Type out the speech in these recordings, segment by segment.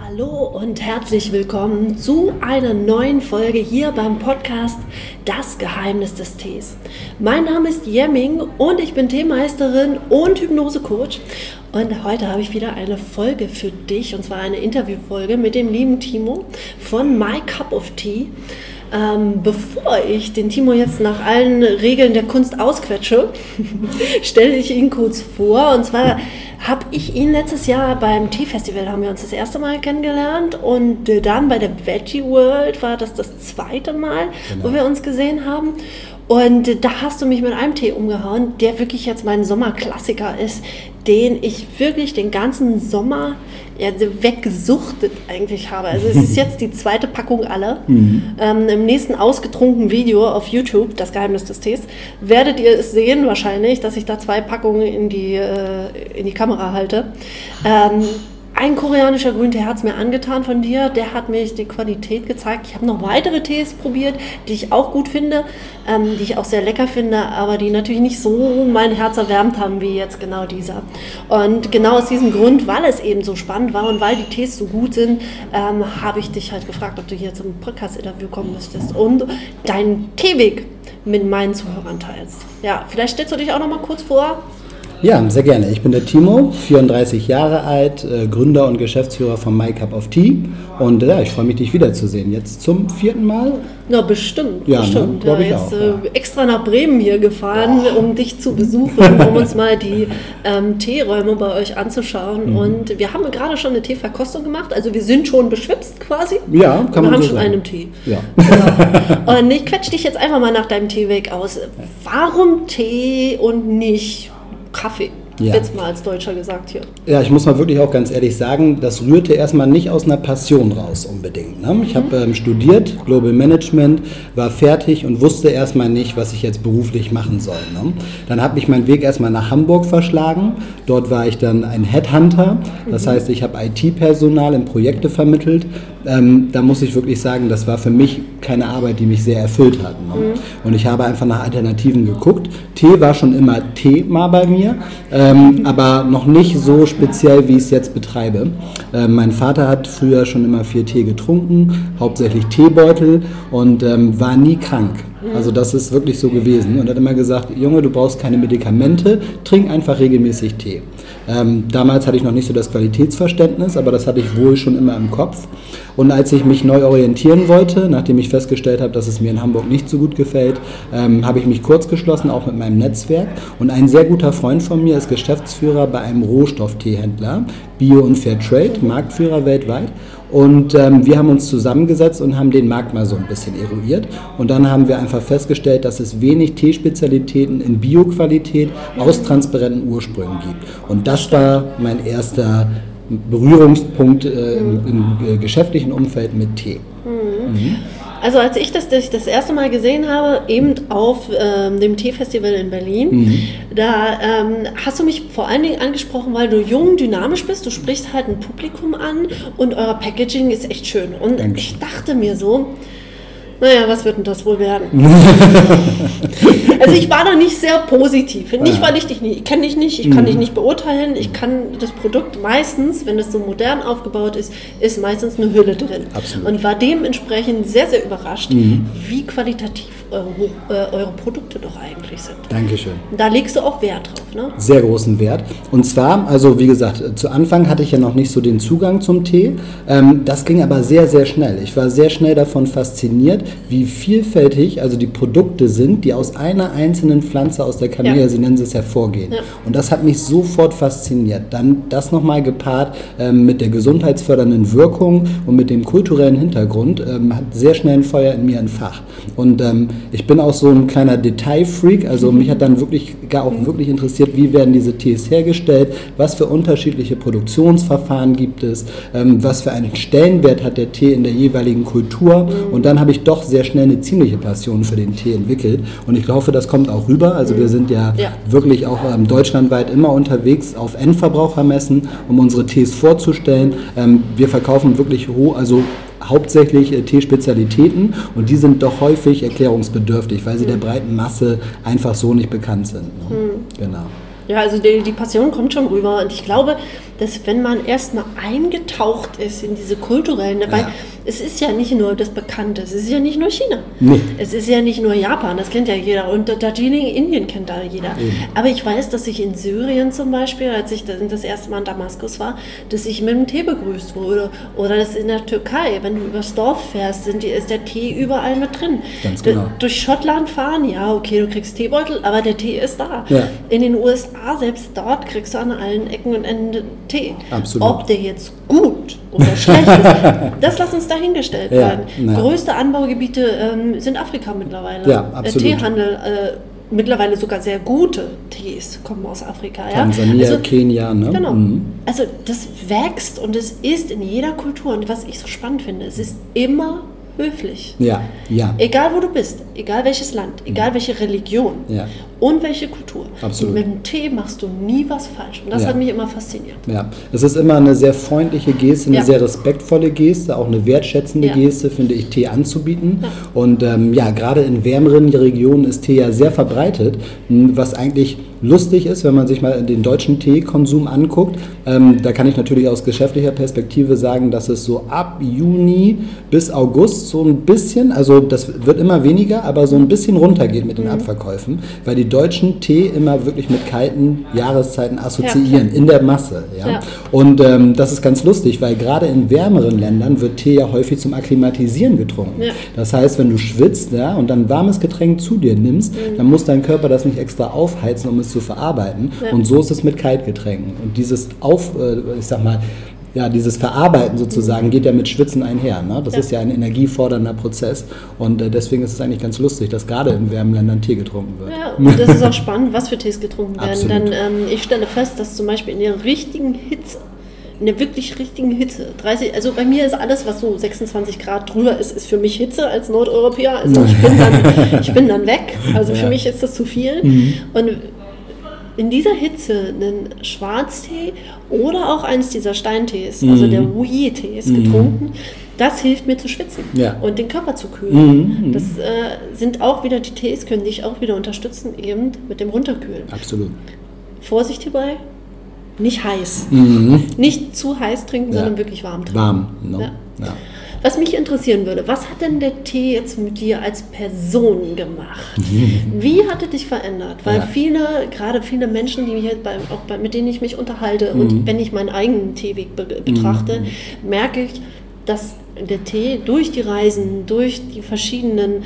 Hallo und herzlich willkommen zu einer neuen Folge hier beim Podcast Das Geheimnis des Tees. Mein Name ist Jemming und ich bin Teemeisterin und Hypnosecoach. Und heute habe ich wieder eine Folge für dich, und zwar eine Interviewfolge mit dem lieben Timo von My Cup of Tea. Bevor ich den Timo jetzt nach allen Regeln der Kunst ausquetsche, stelle ich ihn kurz vor. Und zwar habe ich ihn letztes Jahr beim Teefestival, haben wir uns das erste Mal kennengelernt, und dann bei der Veggie World war das zweite Mal, wo wir uns gesehen haben. Und da hast du mich mit einem Tee umgehauen, der wirklich jetzt mein Sommerklassiker ist, den ich wirklich den ganzen Sommer weggesuchtet eigentlich habe. Also es ist jetzt die zweite Packung alle. Im nächsten ausgetrunkenen Video auf YouTube, Das Geheimnis des Tees, werdet ihr es sehen wahrscheinlich, dass ich da 2 Packungen in die Kamera halte. Ein koreanischer Grüntee hat es mir angetan von dir, der hat mir die Qualität gezeigt. Ich habe noch weitere Tees probiert, die ich auch gut finde, die ich auch sehr lecker finde, aber die natürlich nicht so mein Herz erwärmt haben wie jetzt genau dieser. Und genau aus diesem Grund, weil es eben so spannend war und weil die Tees so gut sind, habe ich dich halt gefragt, ob du hier zum Podcast-Interview kommen möchtest und deinen Teeweg mit meinen Zuhörern teilst. Ja, vielleicht stellst du dich auch noch mal kurz vor. Ja, sehr gerne. Ich bin der Timo, 34 Jahre alt, Gründer und Geschäftsführer von My Cup of Tea. Und ich freue mich, dich wiederzusehen. Jetzt zum 4. Mal? Na, bestimmt. Ja, bestimmt. Ne? Ich jetzt auch, extra nach Bremen hier gefahren, um dich zu besuchen, um uns mal die Teeräume bei euch anzuschauen. Und wir haben gerade schon eine Teeverkostung gemacht. Also wir sind schon beschwipst quasi. Ja, kann man so sagen. Wir haben schon einen Tee. Ja. Ja. Und ich quetsche dich jetzt einfach mal nach deinem Teeweg aus. Warum Tee und nicht Kaffee? Ja. Jetzt mal als Deutscher gesagt hier. Ja, ich muss mal wirklich auch ganz ehrlich sagen, das rührte erstmal nicht aus einer Passion raus unbedingt. Ne? Ich habe studiert, Global Management, war fertig und wusste erstmal nicht, was ich jetzt beruflich machen soll. Ne? Dann habe ich meinen Weg erstmal nach Hamburg verschlagen. Dort war ich dann ein Headhunter. Das heißt, ich habe IT-Personal in Projekte vermittelt. Da muss ich wirklich sagen, das war für mich keine Arbeit, die mich sehr erfüllt hat. Ne? Und ich habe einfach nach Alternativen geguckt. Tee war schon immer Thema bei mir. Aber noch nicht so speziell, wie ich es jetzt betreibe. Mein Vater hat früher schon immer viel Tee getrunken, hauptsächlich Teebeutel, und war nie krank. Also das ist wirklich so gewesen, und hat immer gesagt, Junge, du brauchst keine Medikamente, trink einfach regelmäßig Tee. Damals hatte ich noch nicht so das Qualitätsverständnis, aber das hatte ich wohl schon immer im Kopf. Und als ich mich neu orientieren wollte, nachdem ich festgestellt habe, dass es mir in Hamburg nicht so gut gefällt, habe ich mich kurz geschlossen, auch mit meinem Netzwerk. Und ein sehr guter Freund von mir ist Geschäftsführer bei einem Rohstoffteehändler, Bio und Fairtrade, Marktführer weltweit. Und wir haben uns zusammengesetzt und haben den Markt mal so ein bisschen eruiert. Und dann haben wir einfach festgestellt, dass es wenig Teespezialitäten in Bio-Qualität aus transparenten Ursprüngen gibt. Und das war mein erster Berührungspunkt im geschäftlichen Umfeld mit Tee. Also als ich das erste Mal gesehen habe, eben auf dem Teefestival in Berlin, da hast du mich vor allen Dingen angesprochen, weil du jung, dynamisch bist, du sprichst halt ein Publikum an und euer Packaging ist echt schön. Und Danke. Ich dachte mir so, naja, was wird denn das wohl werden? Also ich war da nicht sehr positiv. Nicht, weil ich kenne dich nicht, ich kann dich nicht beurteilen. Ich kann das Produkt meistens, wenn es so modern aufgebaut ist meistens eine Hülle drin. Absolut. Und war dementsprechend sehr, sehr überrascht, wie qualitativ eure Produkte doch eigentlich sind. Dankeschön. Da legst du auch Wert drauf, ne? Sehr großen Wert. Und zwar, also wie gesagt, zu Anfang hatte ich ja noch nicht so den Zugang zum Tee. Das ging aber sehr, sehr schnell. Ich war sehr schnell davon fasziniert, wie vielfältig also die Produkte sind, die aus einer einzelnen Pflanze aus der Camellia sinensis hervorgehen. Ja. Und das hat mich sofort fasziniert. Dann das nochmal gepaart mit der gesundheitsfördernden Wirkung und mit dem kulturellen Hintergrund, hat sehr schnell ein Feuer in mir entfacht. Und ich bin auch so ein kleiner Detailfreak, also mich hat dann wirklich interessiert, wie werden diese Tees hergestellt, was für unterschiedliche Produktionsverfahren gibt es, was für einen Stellenwert hat der Tee in der jeweiligen Kultur, und dann habe ich doch sehr schnell eine ziemliche Passion für den Tee entwickelt, und ich hoffe, das kommt auch rüber. Also wir sind ja wirklich auch deutschlandweit immer unterwegs auf Endverbrauchermessen, um unsere Tees vorzustellen. Wir verkaufen wirklich hauptsächlich Teespezialitäten, und die sind doch häufig erklärungsbedürftig, weil sie der breiten Masse einfach so nicht bekannt sind. Ne? Genau. Ja, also die Passion kommt schon rüber, und ich glaube, dass wenn man erstmal eingetaucht ist in diese kulturellen, weil es ist ja nicht nur das Bekannte, es ist ja nicht nur China, es ist ja nicht nur Japan, das kennt ja jeder und Darjeeling, Indien kennt da jeder. Aber ich weiß, dass ich in Syrien zum Beispiel, als ich das erste Mal in Damaskus war, dass ich mit dem Tee begrüßt wurde. Oder das in der Türkei, wenn du übers Dorf fährst, ist der Tee überall mit drin. Ganz genau. Durch Schottland fahren, ja, okay, du kriegst Teebeutel, aber der Tee ist da. Ja. In den USA, selbst dort, kriegst du an allen Ecken und Enden Tee. Absolut. Ob der jetzt gut oder schlecht ist, das lass uns dahingestellt werden. Größte Anbaugebiete sind Afrika mittlerweile. Ja, absolut. Teehandel, mittlerweile sogar sehr gute Tees kommen aus Afrika. Tansania, Kenia, ne? Genau. Also das wächst und es ist in jeder Kultur, und was ich so spannend finde, es ist immer höflich. Ja. Egal wo du bist, egal welches Land, egal welche Religion und welche Kultur. Absolut. Und mit dem Tee machst du nie was falsch. Und das hat mich immer fasziniert. Ja, es ist immer eine sehr freundliche Geste, eine sehr respektvolle Geste, auch eine wertschätzende Geste, finde ich, Tee anzubieten. Ja. Und gerade in wärmeren Regionen ist Tee ja sehr verbreitet, was eigentlich lustig ist, wenn man sich mal den deutschen Teekonsum anguckt. Da kann ich natürlich aus geschäftlicher Perspektive sagen, dass es so ab Juni bis August so ein bisschen, also das wird immer weniger, aber so ein bisschen runtergeht mit den Abverkäufen, weil die Deutschen Tee immer wirklich mit kalten Jahreszeiten assoziieren, in der Masse. Ja? Und das ist ganz lustig, weil gerade in wärmeren Ländern wird Tee ja häufig zum Akklimatisieren getrunken. Ja. Das heißt, wenn du schwitzt und dann ein warmes Getränk zu dir nimmst, dann muss dein Körper das nicht extra aufheizen, um es zu verarbeiten. Ja. Und so ist es mit Kaltgetränken. Und dieses dieses Verarbeiten sozusagen geht ja mit Schwitzen einher. Ne? Das ist ja ein energiefordernder Prozess. Und deswegen ist es eigentlich ganz lustig, dass gerade in warmen Ländern Tee getrunken wird. Ja, und das ist auch spannend, was für Tees getrunken werden. Absolut. Denn ich stelle fest, dass zum Beispiel in der richtigen Hitze, in der wirklich richtigen Hitze, 30, also bei mir ist alles, was so 26 Grad drüber ist für mich Hitze als Nordeuropäer. Also ich bin dann weg. Also für mich ist das zu viel. Und in dieser Hitze einen Schwarztee oder auch eins dieser Steintees, also der Wu-Yi-Tees getrunken, das hilft mir zu schwitzen und den Körper zu kühlen. Das sind auch wieder die Tees, können dich auch wieder unterstützen, eben mit dem Runterkühlen. Absolut. Vorsicht hierbei, nicht heiß. Nicht zu heiß trinken, sondern wirklich warm trinken. Warm, no? Ja. Was mich interessieren würde, was hat denn der Tee jetzt mit dir als Person gemacht? Wie hat er dich verändert? Weil gerade viele Menschen, die mit denen ich mich unterhalte und wenn ich meinen eigenen Teeweg betrachte, merke ich, dass der Tee durch die Reisen, durch die verschiedenen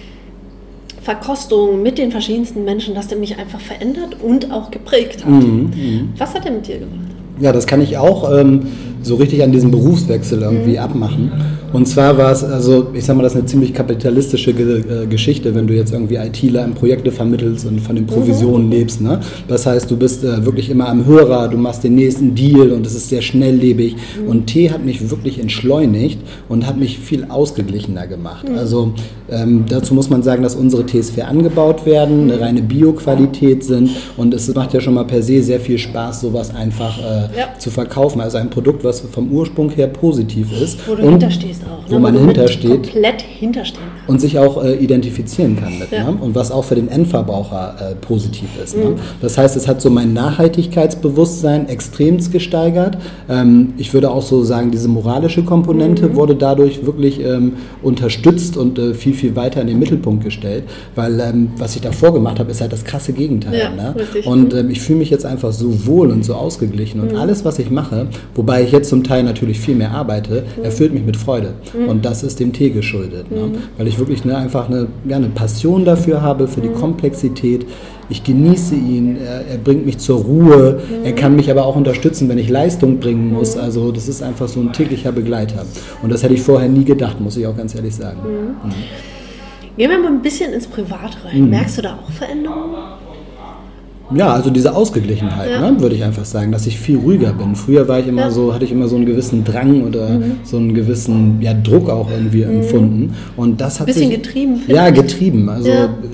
Verkostungen mit den verschiedensten Menschen, dass der mich einfach verändert und auch geprägt hat. Was hat er mit dir gemacht? Ja, das kann ich auch so richtig an diesem Berufswechsel irgendwie abmachen. Und zwar war es, also ich sag mal, das ist eine ziemlich kapitalistische Geschichte, wenn du jetzt irgendwie ITler in Projekte vermittelst und von den Provisionen lebst. Ne? Das heißt, du bist wirklich immer am Hörer, du machst den nächsten Deal und es ist sehr schnelllebig. Und Tee hat mich wirklich entschleunigt und hat mich viel ausgeglichener gemacht. Also dazu muss man sagen, dass unsere Tees fair angebaut werden, eine reine Bio-Qualität sind und es macht ja schon mal per se sehr viel Spaß, sowas einfach zu verkaufen. Also ein Produkt, was vom Ursprung her positiv ist. Wo du hinterstehst auch. Wo man hintersteht. Komplett hinterstehen kann. Und sich auch identifizieren kann mit. Ne? Und was auch für den Endverbraucher positiv ist. Ne? Das heißt, es hat so mein Nachhaltigkeitsbewusstsein extremst gesteigert. Ich würde auch so sagen, diese moralische Komponente wurde dadurch wirklich unterstützt und viel, viel weiter in den Mittelpunkt gestellt. Weil was ich davor gemacht habe, ist halt das krasse Gegenteil. Ja, ne? richtig. Und ich fühle mich jetzt einfach so wohl und so ausgeglichen. Und alles, was ich mache, wobei ich jetzt zum Teil natürlich viel mehr arbeite, erfüllt mich mit Freude. Und das ist dem Tee geschuldet. Ne? Weil ich wirklich einfach eine Passion dafür habe, für die Komplexität. Ich genieße ihn, er bringt mich zur Ruhe, er kann mich aber auch unterstützen, wenn ich Leistung bringen muss. Also das ist einfach so ein täglicher Begleiter. Und das hätte ich vorher nie gedacht, muss ich auch ganz ehrlich sagen. Gehen wir mal ein bisschen ins Privat rein. Merkst du da auch Veränderungen? Ja, also diese Ausgeglichenheit, würde ich einfach sagen, dass ich viel ruhiger bin. Früher war ich immer hatte ich immer so einen gewissen Drang oder so einen gewissen Druck auch irgendwie empfunden. Und das hat bisschen getrieben. Ja, getrieben. Also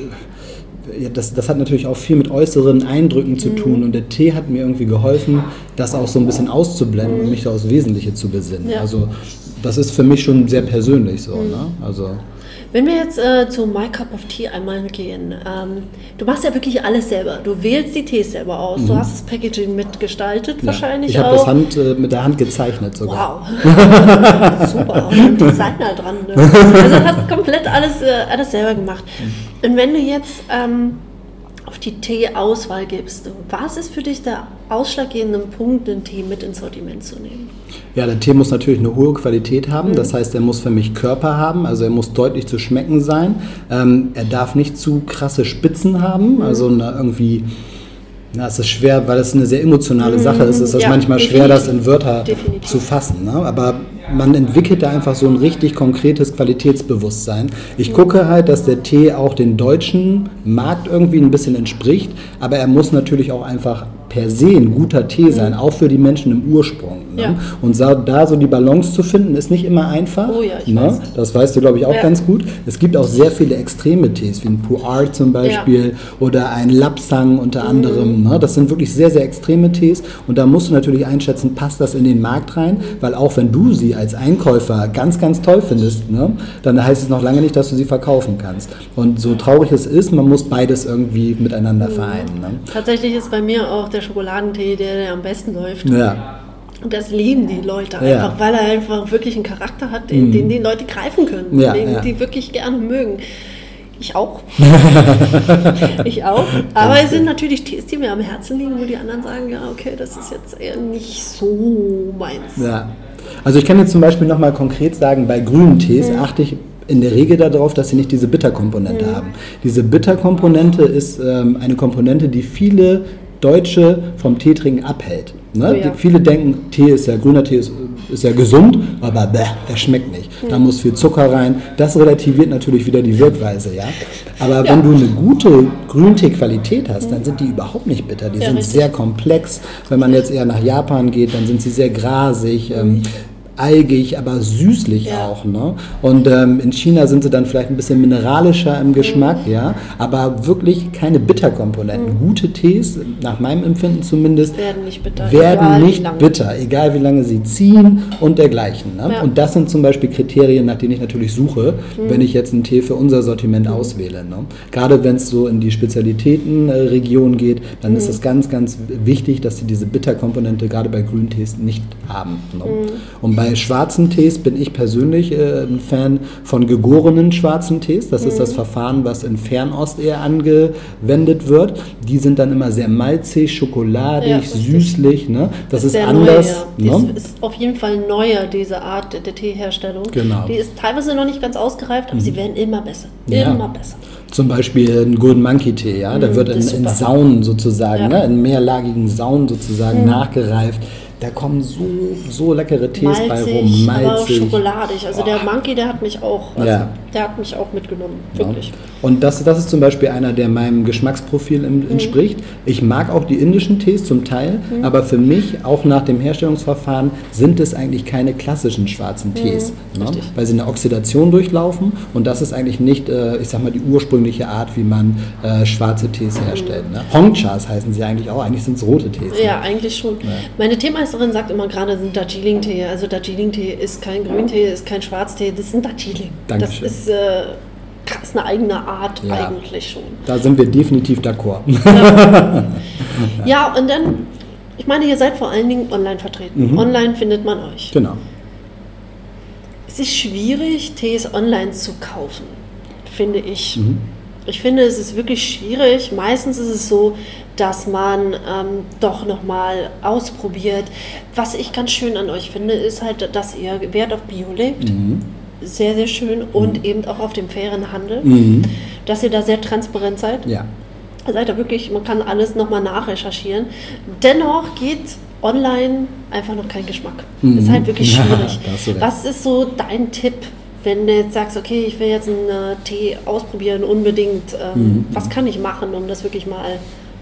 das hat natürlich auch viel mit äußeren Eindrücken zu tun. Und der Tee hat mir irgendwie geholfen, das auch so ein bisschen auszublenden und mich da aufs Wesentliche zu besinnen. Also das ist für mich schon sehr persönlich so. Ne? Also Wenn wir jetzt zu My Cup of Tea einmal gehen, du machst ja wirklich alles selber. Du wählst die Tees selber aus, du hast das Packaging mitgestaltet wahrscheinlich ich auch. Ich habe das mit der Hand gezeichnet sogar. Wow, super, und Designer dran. Ne? Also du hast komplett alles selber gemacht. Und wenn du jetzt auf die Teeauswahl gibst, was ist für dich der ausschlaggebende Punkt, den Tee mit ins Sortiment zu nehmen? Ja, der Tee muss natürlich eine hohe Qualität haben, das heißt, er muss für mich Körper haben, also er muss deutlich zu schmecken sein. Er darf nicht zu krasse Spitzen haben, also irgendwie... Ja, es ist schwer, weil es eine sehr emotionale Sache ist. Es ist manchmal schwer, das in Wörter zu fassen. Ne? Aber man entwickelt da einfach so ein richtig konkretes Qualitätsbewusstsein. Ich gucke halt, dass der Tee auch den deutschen Markt irgendwie ein bisschen entspricht, aber er muss natürlich auch einfach per se ein guter Tee sein, auch für die Menschen im Ursprung. Ne? Ja. Und da so die Balance zu finden, ist nicht immer einfach. Oh ja, ich weiß. Das weißt du, glaube ich, auch ganz gut. Es gibt auch sehr viele extreme Tees, wie ein Pu'er zum Beispiel oder ein Lapsang unter anderem. Ne? Das sind wirklich sehr, sehr extreme Tees und da musst du natürlich einschätzen, passt das in den Markt rein, weil auch wenn du sie als Einkäufer ganz, ganz toll findest, ne, dann heißt es noch lange nicht, dass du sie verkaufen kannst. Und so traurig es ist, man muss beides irgendwie miteinander vereinen. Ne? Tatsächlich ist bei mir auch der Schokoladentee, der am besten läuft. Ja. Und das lieben die Leute einfach, weil er einfach wirklich einen Charakter hat, den die Leute greifen können, den die wirklich gerne mögen. Ich auch. Ich auch. Aber es sind natürlich Tees, die mir am Herzen liegen, wo die anderen sagen, ja, okay, das ist jetzt eher nicht so meins. Ja. Also ich kann jetzt zum Beispiel nochmal konkret sagen, bei grünen Tees achte ich in der Regel darauf, dass sie nicht diese Bitterkomponente haben. Diese Bitterkomponente ist eine Komponente, die viele Deutsche vom Teetrinken abhält. Ne? Oh ja. Viele denken, grüner Tee ist ja gesund, aber der schmeckt nicht. Da muss viel Zucker rein. Das relativiert natürlich wieder die Wirkweise. Ja? Aber wenn du eine gute Grüntee-Qualität hast, dann sind die überhaupt nicht bitter. Die sind sehr komplex. Wenn man jetzt eher nach Japan geht, dann sind sie sehr grasig. Algig, aber süßlich auch. Ne? Und in China sind sie dann vielleicht ein bisschen mineralischer im Geschmack, aber wirklich keine Bitterkomponenten. Gute Tees, nach meinem Empfinden zumindest, werden nicht bitter, egal wie lange sie ziehen und dergleichen. Ne? Ja. Und das sind zum Beispiel Kriterien, nach denen ich natürlich suche, wenn ich jetzt einen Tee für unser Sortiment auswähle. Ne? Gerade wenn es so in die Spezialitätenregion geht, dann ist es ganz, ganz wichtig, dass sie diese Bitterkomponente gerade bei Grüntees nicht haben. Ne? Und bei schwarzen Tees bin ich persönlich ein Fan von gegorenen schwarzen Tees. Das ist das Verfahren, was in Fernost eher angewendet wird. Die sind dann immer sehr malzig, schokoladig, süßlich. Ne? Das ist anders. Neu, ja. Das ist auf jeden Fall neuer, diese Art der Teeherstellung. Genau. Die ist teilweise noch nicht ganz ausgereift, aber sie werden immer besser. Immer besser. Zum Beispiel ein Golden Monkey Tee, der wird in Saunen sozusagen, in mehrlagigen Saunen sozusagen nachgereift. Da kommen so leckere Tees bei rum, malzig. Aber auch schokoladig. Also der Monkey, der hat mich auch, mitgenommen, wirklich. Ja. Und das ist zum Beispiel einer, der meinem Geschmacksprofil entspricht. Ich mag auch die indischen Tees zum Teil, aber für mich, auch nach dem Herstellungsverfahren, sind es eigentlich keine klassischen schwarzen Tees. Ne? Weil sie eine Oxidation durchlaufen und das ist eigentlich nicht, die ursprüngliche Art, wie man schwarze Tees herstellt. Ne? Hongchas heißen sie eigentlich auch, eigentlich sind es rote Tees. Ja, eigentlich schon. Ja. Meine Teemeisterin sagt immer gerade, das ist Darjeeling-Tee. Also Darjeeling-Tee ist kein Grüntee, ist kein Schwarztee, das ist ein Darjeeling. Dankeschön. Das ist eine eigene Art eigentlich schon. Da sind wir definitiv d'accord. Ja, und dann, ich meine, ihr seid vor allen Dingen online vertreten. Online findet man euch. Genau. Es ist schwierig, Tees online zu kaufen, finde ich. Ich finde, es ist wirklich schwierig. Meistens ist es so, dass man doch nochmal ausprobiert. Was ich ganz schön an euch finde, ist halt, dass ihr Wert auf Bio lebt. Sehr, sehr schön. Und eben auch auf dem fairen Handel. Dass ihr da sehr transparent seid. Ja. Seid ihr wirklich, man kann alles nochmal nachrecherchieren. Dennoch geht online einfach noch kein Geschmack. Ist halt wirklich schwierig. Was ist so dein Tipp, wenn du jetzt sagst, okay, ich will jetzt einen Tee ausprobieren, unbedingt, was kann ich machen, um das wirklich mal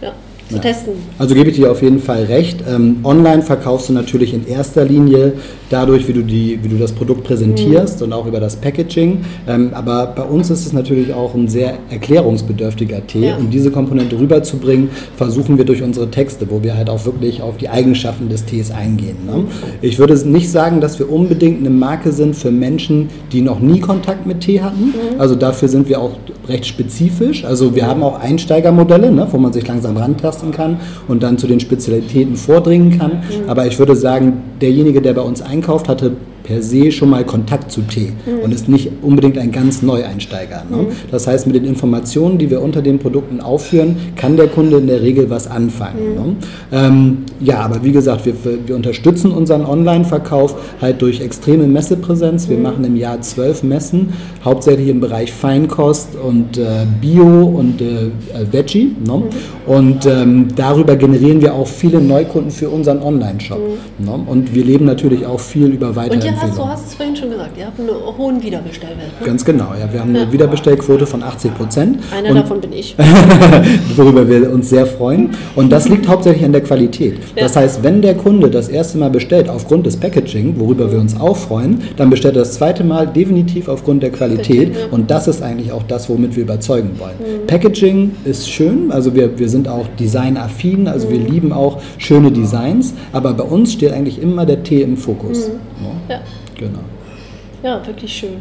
zu testen. Also gebe ich dir auf jeden Fall recht. Online verkaufst du natürlich in erster Linie dadurch, wie du das Produkt präsentierst und auch über das Packaging. Aber bei uns ist es natürlich auch ein sehr erklärungsbedürftiger Tee. Ja. Um diese Komponente rüberzubringen, versuchen wir durch unsere Texte, wo wir halt auch wirklich auf die Eigenschaften des Tees eingehen. Ne? Ich würde nicht sagen, dass wir unbedingt eine Marke sind für Menschen, die noch nie Kontakt mit Tee hatten. Also dafür sind wir auch recht spezifisch. Also wir haben auch Einsteigermodelle, ne, wo man sich langsam rantasten kann und dann zu den Spezialitäten vordringen kann. Aber ich würde sagen, derjenige, der bei uns einkauft, hatte per se schon mal Kontakt zu Tee und ist nicht unbedingt ein ganz Neueinsteiger. Ne? Das heißt, mit den Informationen, die wir unter den Produkten aufführen, kann der Kunde in der Regel was anfangen. Ne? Ja, aber wie gesagt, wir unterstützen unseren Online-Verkauf halt durch extreme Messepräsenz. Wir machen im Jahr 12 Messen, hauptsächlich im Bereich Feinkost und Bio und Veggie. Ne? Und darüber generieren wir auch viele Neukunden für unseren Online-Shop. Ne? Und wir leben natürlich auch viel über Weiterempfehlungen. Du hast es vorhin schon gesagt, ihr habt einen hohen Wiederbestellwert. Ne? Ganz genau, ja. Wir haben eine Wiederbestellquote von 80%. Einer davon bin ich. Worüber wir uns sehr freuen. Und das liegt hauptsächlich an der Qualität. Ja. Das heißt, wenn der Kunde das erste Mal bestellt aufgrund des Packaging, worüber wir uns auch freuen, dann bestellt er das zweite Mal definitiv aufgrund der Qualität. Und das ist eigentlich auch das, womit wir überzeugen wollen. Packaging ist schön, also wir sind auch designaffin, also wir lieben auch schöne Designs, aber bei uns steht eigentlich immer der Tee im Fokus. Ja. Genau. Ja, wirklich schön.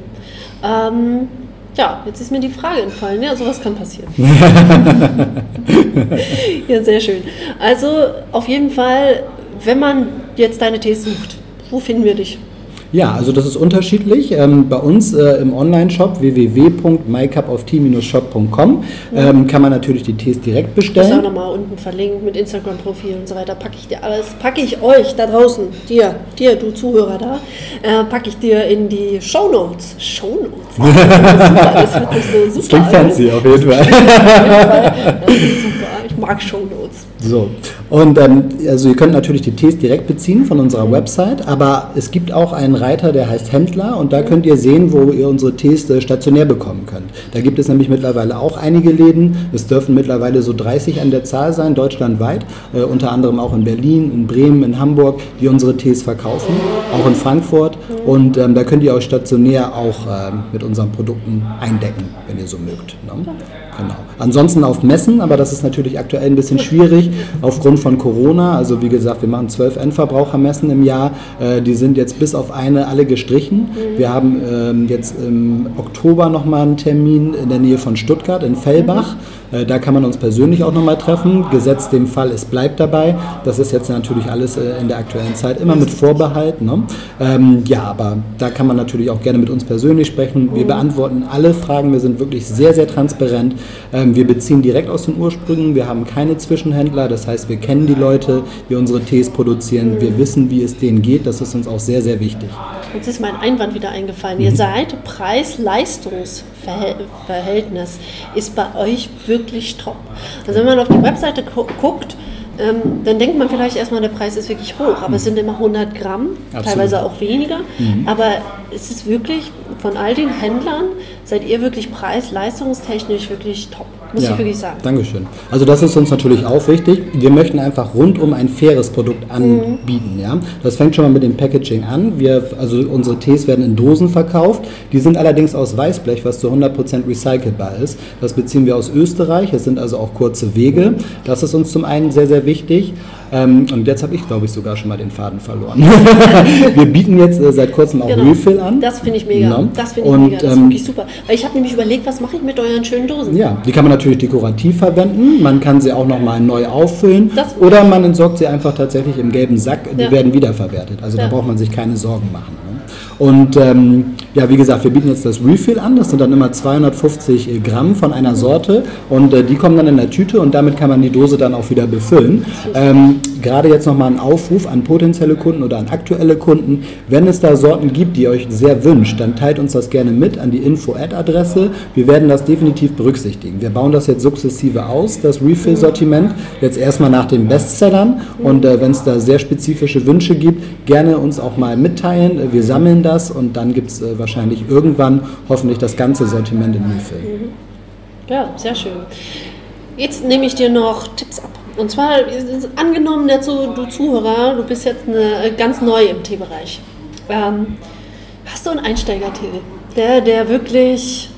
Ja, jetzt ist mir die Frage entfallen. Ja, sowas kann passieren. Ja, sehr schön. Also auf jeden Fall, wenn man jetzt deine Tees sucht, wo finden wir dich? Ja, also das ist unterschiedlich. Bei uns im Online-Shop www.mycupoftea-shop.com kann man natürlich die Tees direkt bestellen. Das ist auch nochmal unten verlinkt mit Instagram-Profil und so weiter. Packe ich euch da draußen, dir, du Zuhörer da, packe ich dir in die Shownotes. Shownotes? Das wird so super. Das klingt fancy auf jeden Fall. Das ist super. Ich mag Shownotes. So, und also ihr könnt natürlich die Tees direkt beziehen von unserer Website, aber es gibt auch einen Reiter, der heißt Händler, und da könnt ihr sehen, wo ihr unsere Tees stationär bekommen könnt. Da gibt es nämlich mittlerweile auch einige Läden. Es dürfen mittlerweile so 30 an der Zahl sein, deutschlandweit, unter anderem auch in Berlin, in Bremen, in Hamburg, die unsere Tees verkaufen, auch in Frankfurt, und da könnt ihr euch stationär auch mit unseren Produkten eindecken, wenn ihr so mögt. Ne? Genau. Ansonsten auf Messen, aber das ist natürlich aktuell ein bisschen schwierig aufgrund von Corona. Also wie gesagt, wir machen 12 Endverbrauchermessen im Jahr. Die sind jetzt bis auf eine alle gestrichen. Wir haben jetzt im Oktober nochmal einen Termin in der Nähe von Stuttgart in Fellbach. Da kann man uns persönlich auch nochmal treffen. Gesetzt dem Fall, es bleibt dabei. Das ist jetzt natürlich alles in der aktuellen Zeit immer mit Vorbehalt. Ne? Ja, aber da kann man natürlich auch gerne mit uns persönlich sprechen. Wir beantworten alle Fragen. Wir sind wirklich sehr, sehr transparent. Wir beziehen direkt aus den Ursprüngen. Wir haben keine Zwischenhändler. Das heißt, wir kennen die Leute, die unsere Tees produzieren. Wir wissen, wie es denen geht. Das ist uns auch sehr, sehr wichtig. Jetzt ist mein Einwand wieder eingefallen. Ihr seid Preis-Leistungs-Verhältnis ist bei euch wirklich top. Also wenn man auf die Webseite guckt, dann denkt man vielleicht erstmal, der Preis ist wirklich hoch, aber es sind immer 100 Gramm, Absolut. Teilweise auch weniger. Aber es ist wirklich, von all den Händlern, seid ihr wirklich preis-leistungstechnisch wirklich top, muss ich wirklich sagen. Dankeschön. Also das ist uns natürlich auch wichtig. Wir möchten einfach rundum ein faires Produkt anbieten. Ja? Das fängt schon mal mit dem Packaging an. Also unsere Tees werden in Dosen verkauft. Die sind allerdings aus Weißblech, was zu 100% recycelbar ist. Das beziehen wir aus Österreich. Es sind also auch kurze Wege. Das ist uns zum einen sehr, sehr wichtig. Und jetzt habe ich, glaube ich, sogar schon mal den Faden verloren. Wir bieten jetzt seit kurzem auch Refill an. Das finde ich mega. Ja. Das finde ich mega. Das ist wirklich super. Weil ich habe nämlich überlegt, was mache ich mit euren schönen Dosen? Ja, die kann man natürlich dekorativ verwenden. Man kann sie auch nochmal neu auffüllen. Oder man entsorgt sie einfach tatsächlich im gelben Sack. Die werden wiederverwertet. Also da braucht man sich keine Sorgen machen. Ne? Und ja, wie gesagt, wir bieten jetzt das Refill an. Das sind dann immer 250 Gramm von einer Sorte. Und die kommen dann in der Tüte und damit kann man die Dose dann auch wieder befüllen. Gerade jetzt nochmal ein Aufruf an potenzielle Kunden oder an aktuelle Kunden. Wenn es da Sorten gibt, die ihr euch sehr wünscht, dann teilt uns das gerne mit an die Info-Ad-Adresse. Wir werden das definitiv berücksichtigen. Wir bauen das jetzt sukzessive aus, das Refill-Sortiment, jetzt erstmal nach den Bestsellern. Und wenn es da sehr spezifische Wünsche gibt, gerne uns auch mal mitteilen. Wir sammeln das und dann gibt es wahrscheinlich irgendwann hoffentlich das ganze Sortiment in Refill. Ja, sehr schön. Jetzt nehme ich dir noch Tipps ab. Und zwar, angenommen, du Zuhörer, du bist jetzt ganz neu im Teebereich. Hast du einen Einsteiger-Tee, der wirklich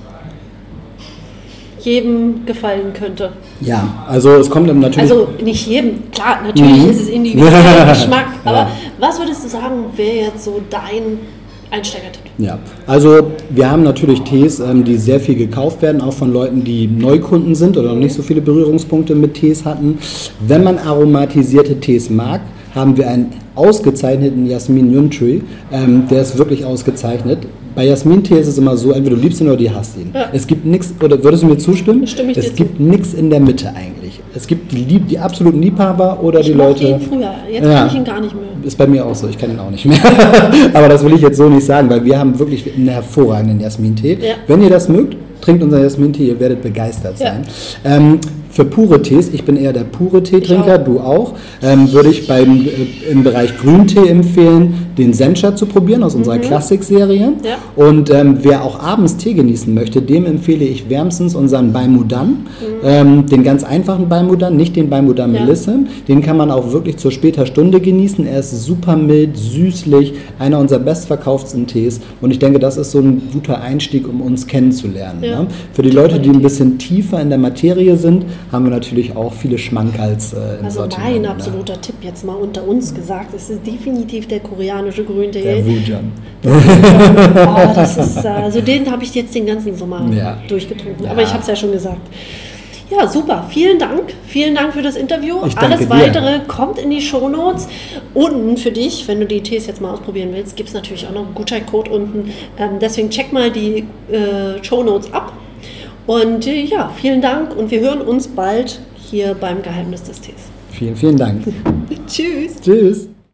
jedem gefallen könnte? Ja, also es kommt dann natürlich... Also nicht jedem, klar, natürlich ist es individueller Geschmack, aber was würdest du sagen, wäre jetzt so dein Einsteiger-Tipp? Ja, also wir haben natürlich Tees, die sehr viel gekauft werden, auch von Leuten, die Neukunden sind oder noch nicht so viele Berührungspunkte mit Tees hatten. Wenn man aromatisierte Tees mag, haben wir einen ausgezeichneten Jasmin Yun Tree, der ist wirklich ausgezeichnet. Bei Jasmin-Tee ist es immer so, entweder du liebst ihn oder du hasst ihn. Ja. Es gibt nichts, oder würdest du mir zustimmen? Stimme ich dir zu. Es gibt nichts in der Mitte eigentlich. Es gibt die absoluten Liebhaber oder die Leute... Ich mochte ihn früher, jetzt kann ich ihn gar nicht mehr. Ist bei mir auch so, ich kann ihn auch nicht mehr. Aber das will ich jetzt so nicht sagen, weil wir haben wirklich einen hervorragenden Jasmin-Tee. Ja. Wenn ihr das mögt, trinkt unser Jasmin-Tee, ihr werdet begeistert sein. Ja. Für pure Tees, ich bin eher der pure Teetrinker, du auch, würde ich im Bereich Grüntee empfehlen, den Sencha zu probieren aus unserer Klassik-Serie. Ja. Und wer auch abends Tee genießen möchte, dem empfehle ich wärmstens unseren Baimudan, den ganz einfachen Baimudan, nicht den Baimudan Melisse. Den kann man auch wirklich zur später Stunde genießen. Er ist super mild, süßlich, einer unserer bestverkauften Tees. Und ich denke, das ist so ein guter Einstieg, um uns kennenzulernen. Ja. Ne? Für die Leute, die ein bisschen tiefer in der Materie sind, haben wir natürlich auch viele Schmankerls im Sortiment. Also mein absoluter Tipp jetzt mal unter uns gesagt, es ist definitiv der koreanische Grüntee. Der Wujan. Das ist, also den habe ich jetzt den ganzen Sommer durchgetrunken, aber ich habe es ja schon gesagt. Ja, super. Vielen Dank. Vielen Dank für das Interview. Alles Weitere kommt in die Shownotes. Und für dich, wenn du die Tees jetzt mal ausprobieren willst, gibt es natürlich auch noch einen Gutscheincode unten. Deswegen check mal die Shownotes ab. Und vielen Dank und wir hören uns bald hier beim Geheimnis des Tees. Vielen, vielen Dank. Tschüss. Tschüss.